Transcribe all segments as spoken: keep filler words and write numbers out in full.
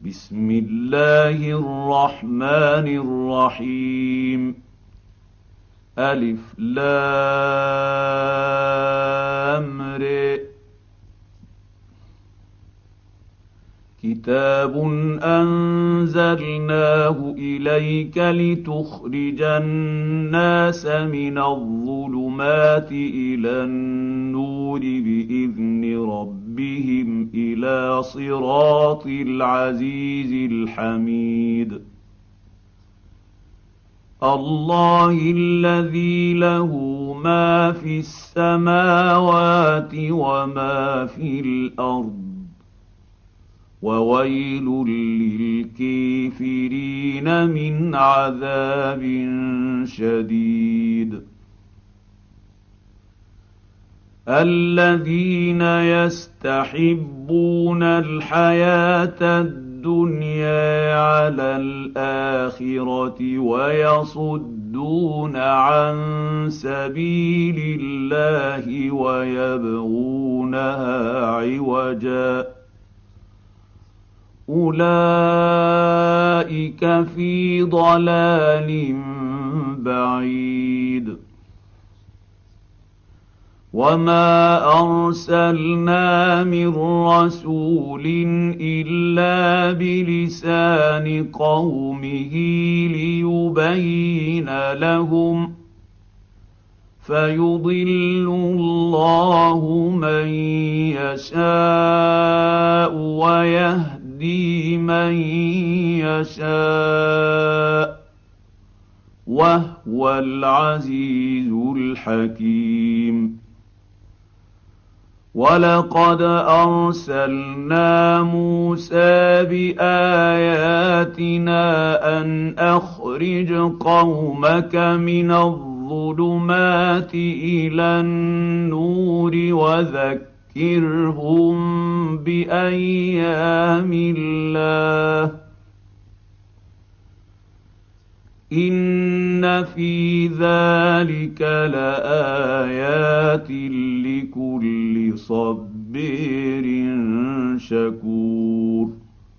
بسم الله الرحمن الرحيم ألف لام ر كتاب أنزلناه إليك لتخرج الناس من الظلمات إلى النور بإذن ربهم إلى صراط العزيز الحميد الله الذي له ما في السماوات وما في الأرض وويل للكافرين من عذاب شديد الذين يستحبون الحياة الدنيا على الآخرة ويصدون عن سبيل الله ويبغونها عوجا أولئك في ضلال بعيد وما أرسلنا من رسول إلا بلسان قومه ليبين لهم فيضل الله من يشاء ويهدي من يشاء وهو العزيز الحكيم ولقد أرسلنا موسى بآياتنا أن أخرج قومك من الظلمات إلى النور وذكرهم بأيام الله إن في ذلك لآيات لكل صبير شكور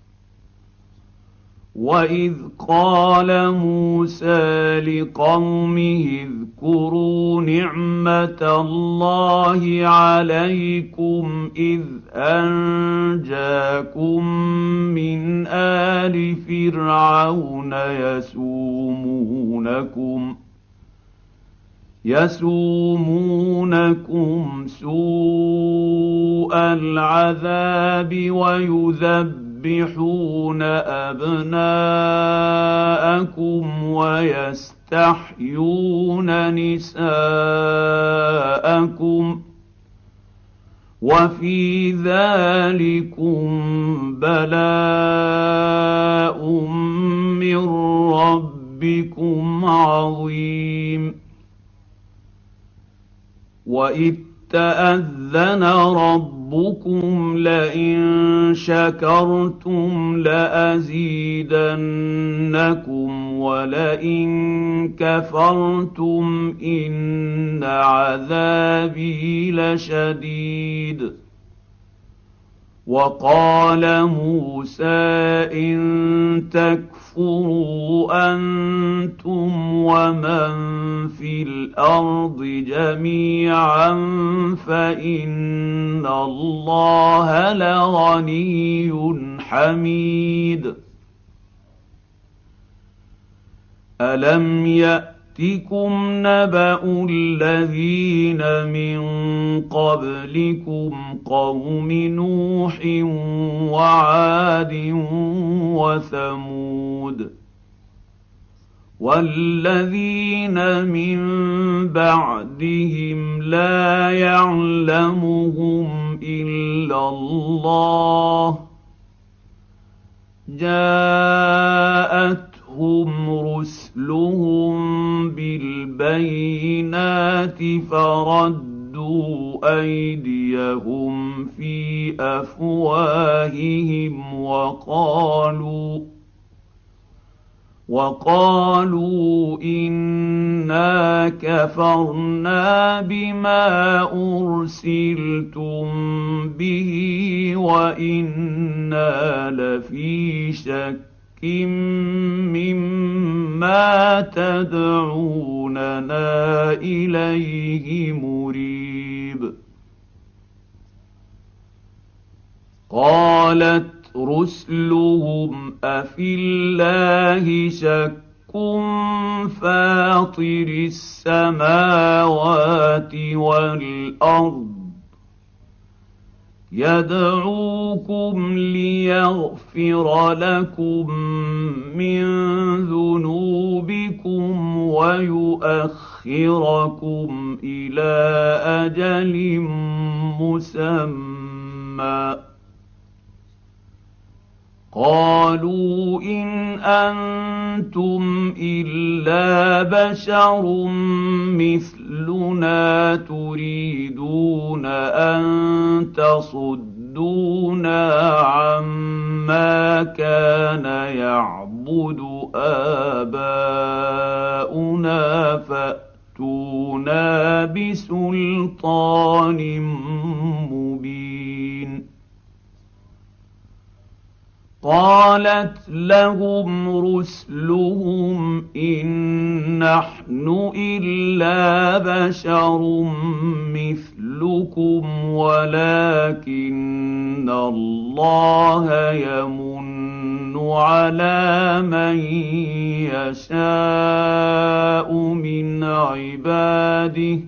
وإذ قال موسى لقومه اذكروا نعمة الله عليكم إذ أنجاكم من آل فرعون يسومونكم يسومونكم سوء العذاب ويذبحون أبناءكم ويستحيون نساءكم وفي ذلكم بلاء من ربكم عظيم وإذ تأذن ربكم لئن شكرتم لأزيدنكم ولئن كفرتم إن عذابي لشديد وقال موسى إن تكفروا أنتم ومن في الأرض جميعا فإن الله لغني حميد ألم يأتكم نبأ الذين من قبلكم قوم نوح وعاد وثمود والذين من بعدهم لا يعلمهم إلا الله جاءتهم رسلهم بالبينات فردوا أيديهم في أفواههم وقالوا وقالوا إنا كفرنا بما أرسلتم به وإنا لفي شك مما تدعوننا إليه مريب. قالت رسلهم أفي الله شك فاطر السماوات والأرض يدعوكم ليغفر لكم من ذنوبكم ويؤخركم إلى أجل مسمى. قالوا إن أنتم إلا بشر مثلنا تريدون أن تصدونا عما كان يعبد آباؤنا فأتونا بسلطان مبين. قالت لهم رسلهم إن نحن إلا بشر مثلكم ولكن الله يمن على من يشاء من عباده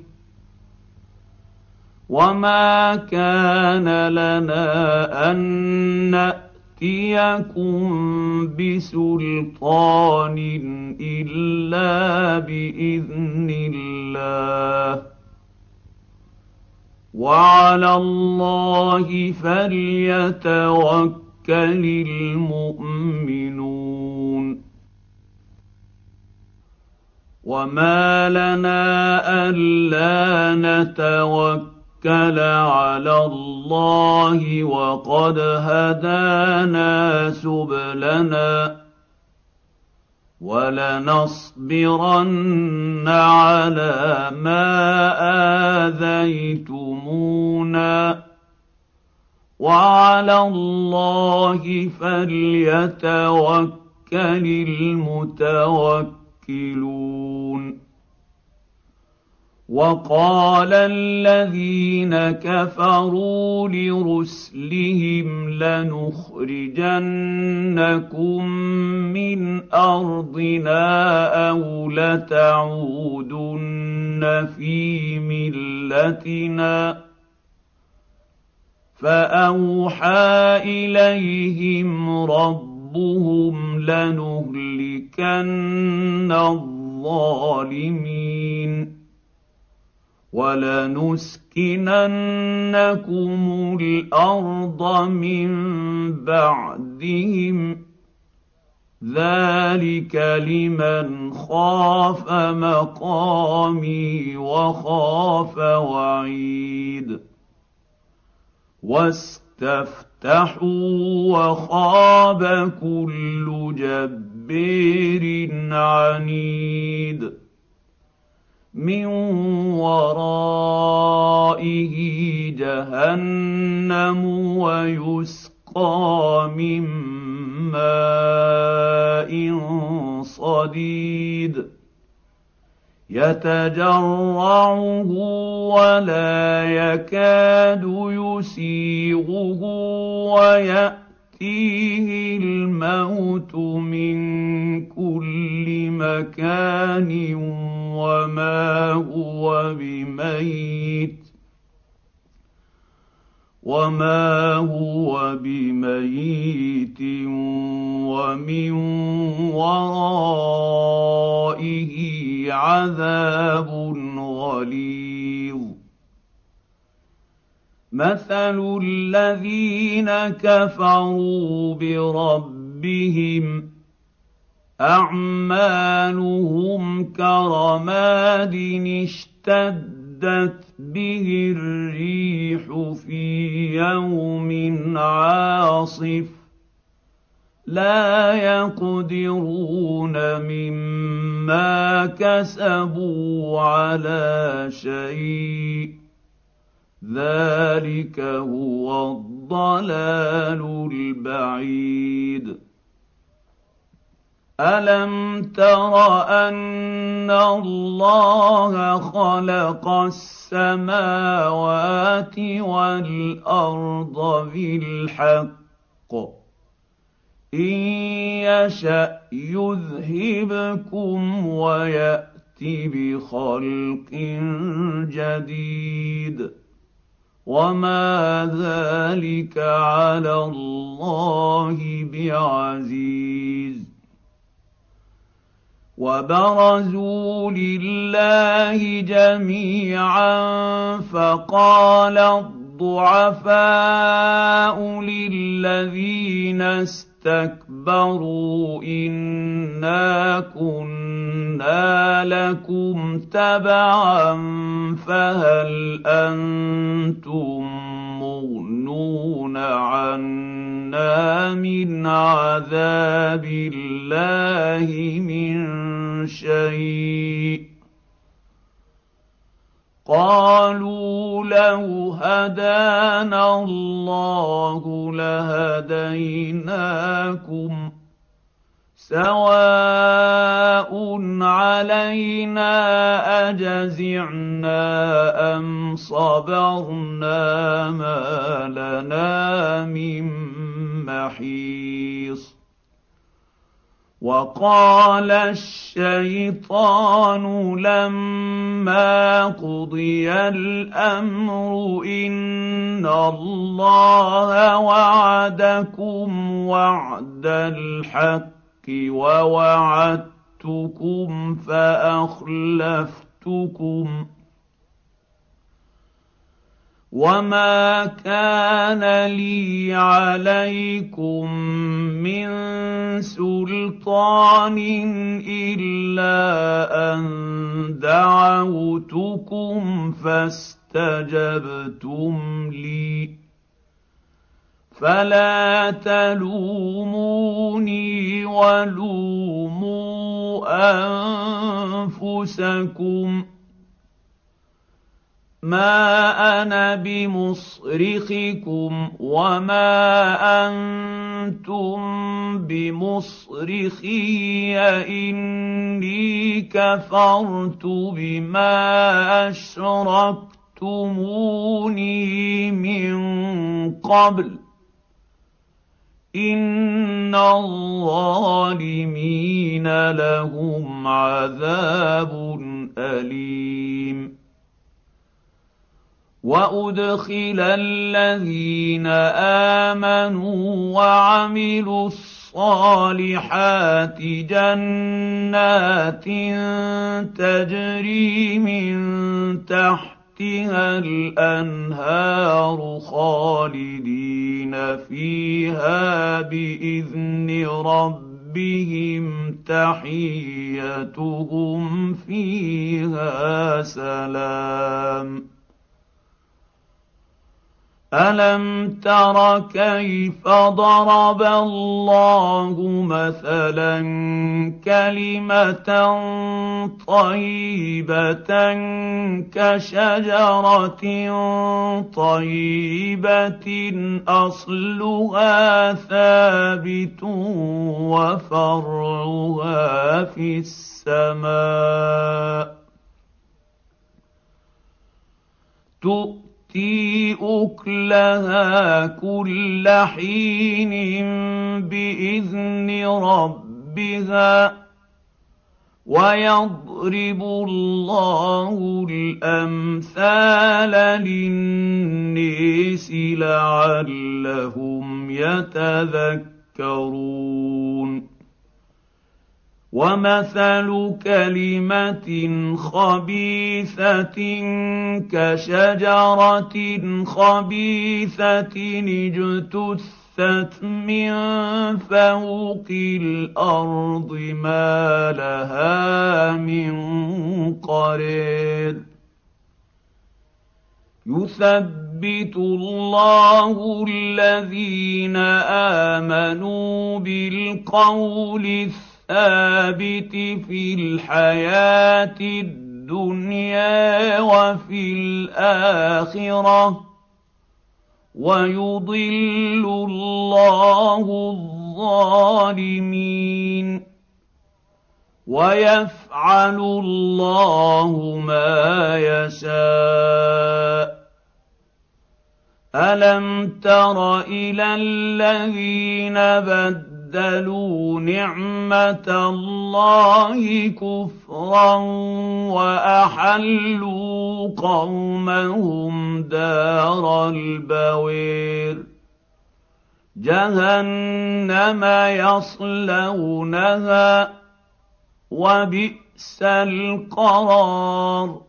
وما كان لنا أن نأتي يأتيكم بسلطان إلا بإذن الله وعلى الله فليتوكل المؤمنون. وما لنا ألا نتوكل على الله وقد هدانا سبلنا ولنصبرن على ما آذيتمونا وعلى الله فليتوكل المتوكلون. وقال الذين كفروا لرسلهم لنخرجنكم من أرضنا أو لتعودن في ملتنا فأوحى إليهم ربهم لنهلكن الظالمين ولنسكننكم الأرض من بعدهم ذلك لمن خاف مقامي وخاف وعيد. واستفتحوا وخاب كل جبار عنيد من ورائه جهنم ويسقى من ماء صديد يتجرعه ولا يكاد يسيغه ويأتيه الموت من كل مكان وما هو بميت وما هو بميت ومن ورائه عذاب غليظ. مثل الذين كفروا بربهم أعمالهم كرماد اشتدت به الريح في يوم عاصف لا يقدرون مما كسبوا على شيء ذلك هو الضلال البعيد ألم تر أن الله خلق السماوات والأرض بالحق إن يشأ يذهبكم ويأت بخلق جديد وما ذلك على الله بعزيز وبرزوا لله جميعا فقال الضعفاء للذين استكبروا إنا كنا لكم تبعا فهل أنتم مغنون عنا من عذاب الله من شيء قالوا لو هدانا الله لهديناكم سواء علينا أجزعنا أم صبرنا ما لنا من محيص وقال الشيطان لما قضي الأمر إن الله وعدكم وعد الحق ووعدتكم فأخلفتكم وما كان لي عليكم من سلطان إلا أن دعوتكم فاستجبتم لي فلا تلوموني ولوموا أنفسكم ما أنا بمصرخكم وما أنتم بمصرخي إني كفرت بما أشركتموني من قبل إن الظالمين لهم عذاب أليم وأدخل الذين آمنوا وعملوا الصالحات جنات تجري من تحتها الأنهار خالدين فيها بإذن ربهم تحيتهم فيها سلام ألم تر كيف ضرب الله مثلا كلمة طيبة كشجرة طيبة أصلها ثابت وفرعها في السماء تؤتي أكلها كل حين بإذن ربها ويضرب الله الأمثال للناس لعلهم يتذكرون ومثل كلمة خبيثة كشجرة خبيثة اجتثت من فوق الأرض ما لها من قرير يثبت الله الذين آمنوا بالقول الثابت في الحياة الدنيا وفي الآخرة ويضل الله الظالمين ويفعل الله ما يشاء. ألم تر إلى الذين بدلوا نعمة الله كفرا وأحلوا قومهم دار البوير جهنم يصلونها وبئس القرار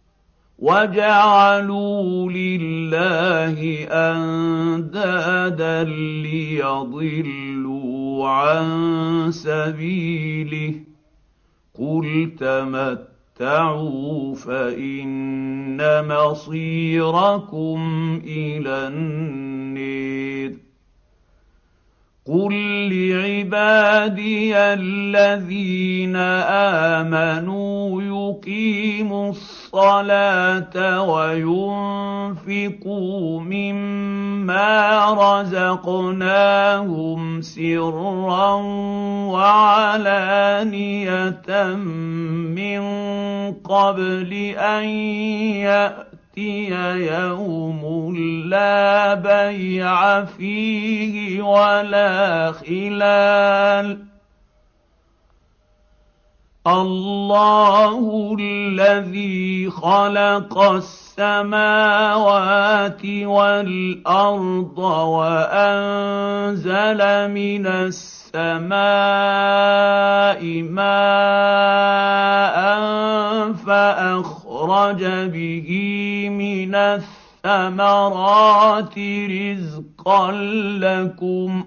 وجعلوا لله أندادا ليضلوا عن سبيله قل تمتعوا فإن مصيركم إلى النار. قل لعبادي الذين آمنوا يقيموا الصلاة وينفقوا مما رزقناهم سرا وعلانية من قبل أن يأتي يوم لا بيع فيه ولا خلال. الله الذي خلق السماوات والأرض وأنزل من السماء ماء فأخرج به من الثمرات رزقا لكم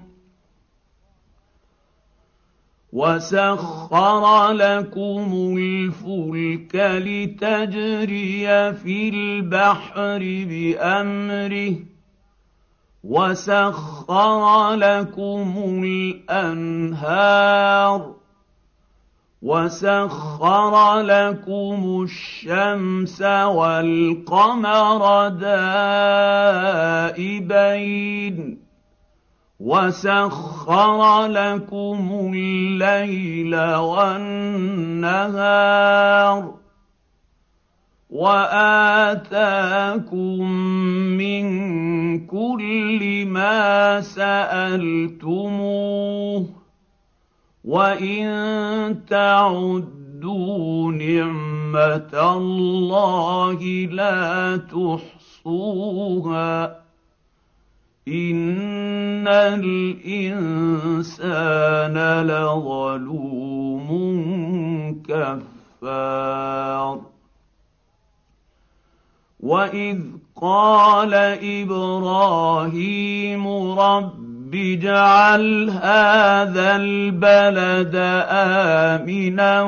وسخر لكم الفلك لتجري في البحر بأمره وسخر لكم الأنهار وسخر لكم الشمس والقمر دائبين وسخر لكم الليل والنهار وآتاكم من كل ما سألتموه وإن تعدوا نعمة الله لا تحصوها إن الإنسان لظلوم كفار. وإذ قال إبراهيم رب اجعل هذا البلد آمنا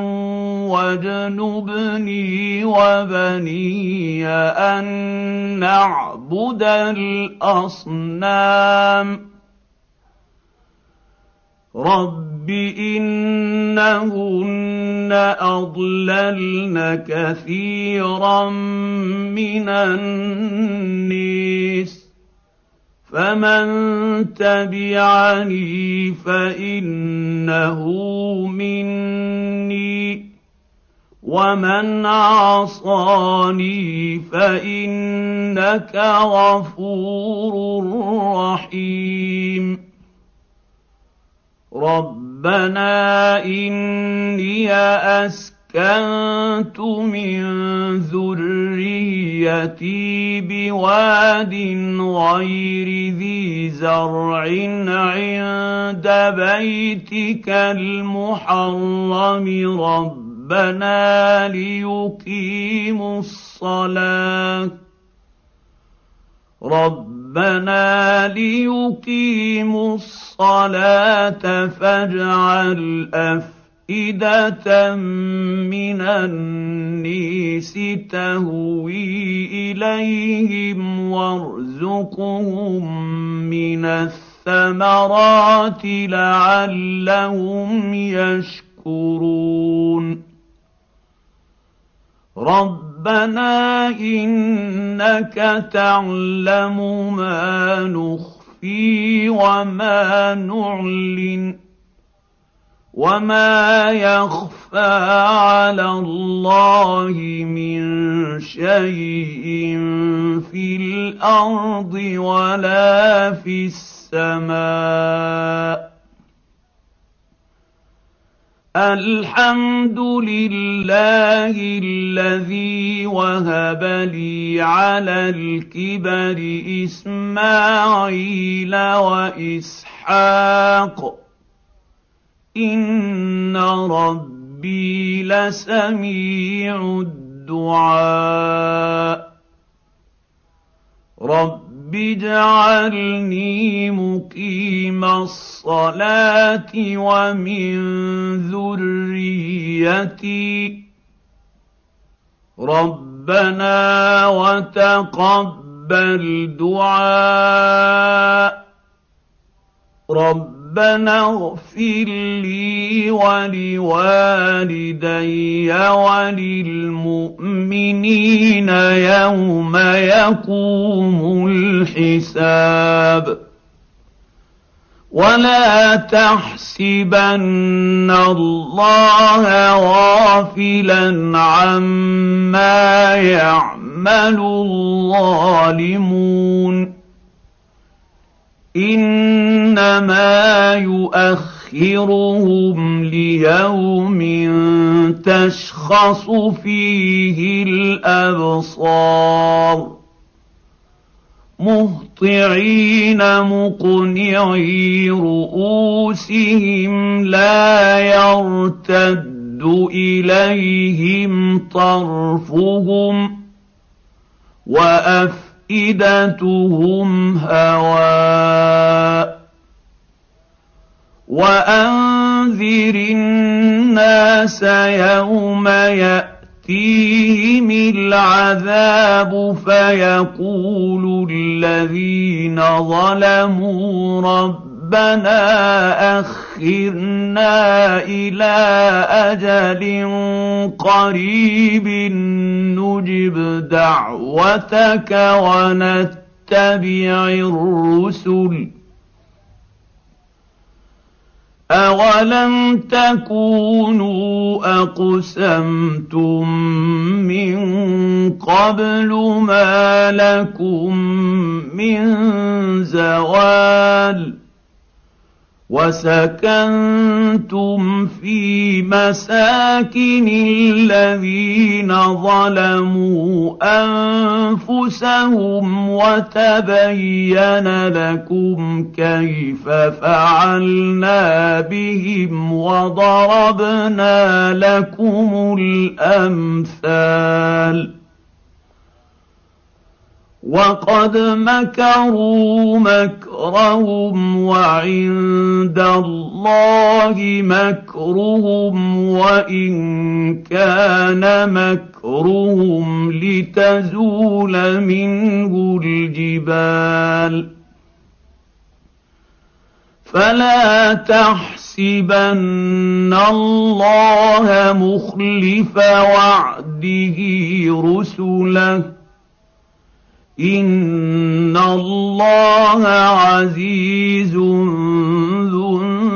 واجنبني وبني أن نعبد الأصنام رب إنهن أضللن كثيرا من الناس فمن تبعني فإنه مني ومن عصاني فإنك غفور رحيم. ربنا إني أسكنت من ذريتي بواد غير ذي زرع عند بيتك المحرم ربنا ليقيموا الصلاة ربنا ليقيموا الصلاة فاجعل أفئدة أفئدة من النيس تهوي إليهم وارزقهم من الثمرات لعلهم يشكرون ربنا إنك تعلم ما نخفي وما نعلن وما يخفى على الله من شيء في الأرض ولا في السماء الحمد لله الذي وهب لي على الكبر إسماعيل وإسحاق إن ربي لسميع الدعاء رب اجعلني مقيم الصلاة ومن ذريتي ربنا وتقبل دعاء ربنا اغفر لي ولوالدي وللمؤمنين يوم يقوم الحساب ولا تحسبن الله غافلا عما يعمل الظالمون إنما يؤخرهم ليوم تشخص فيه الأبصار مهطعين مقنعي رؤوسهم لا يرتد إليهم طرفهم وأفئدتهم أفئدتهم هواء وأنذر الناس يوم يأتيهم العذاب فيقول الذين ظلموا ربنا أخرنا إلى أجل قريب نجب دعوتك ونتبع الرسل أولم تكونوا أقسمتم من قبل ما لكم من زوال وسكنتم في مساكن الذين ظلموا أنفسهم وتبين لكم كيف فعلنا بهم وضربنا لكم الأمثال وقد مكروا مكرهم وعند الله مكرهم وإن كان مكرهم لتزول منه الجبال فلا تحسبن الله مخلف وعده رسله إن الله عزيز ذو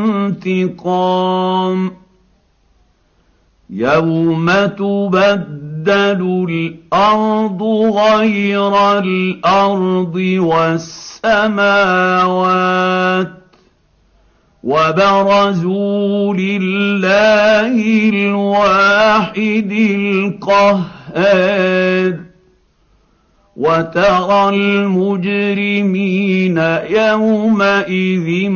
انتقام يوم تبدل الأرض غير الأرض والسماوات وبرزوا لله الواحد القهار وترى المجرمين يومئذ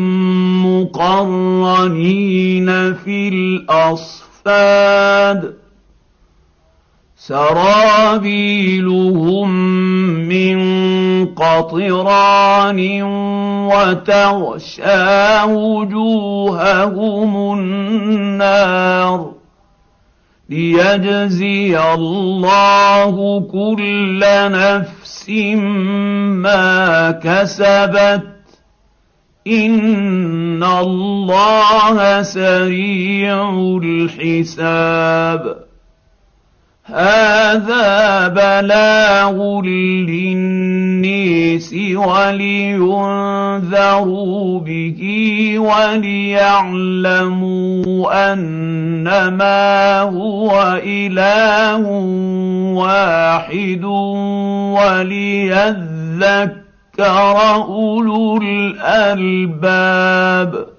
مقرنين في الأصفاد سرابيلهم من قطران وتغشى وجوههم النار ليجزي الله كل نفس ما كسبت إن الله سريع الحساب هذا بلاغ للناس ولينذروا به وليعلموا أنما هو إله واحد وليذكر أولو الألباب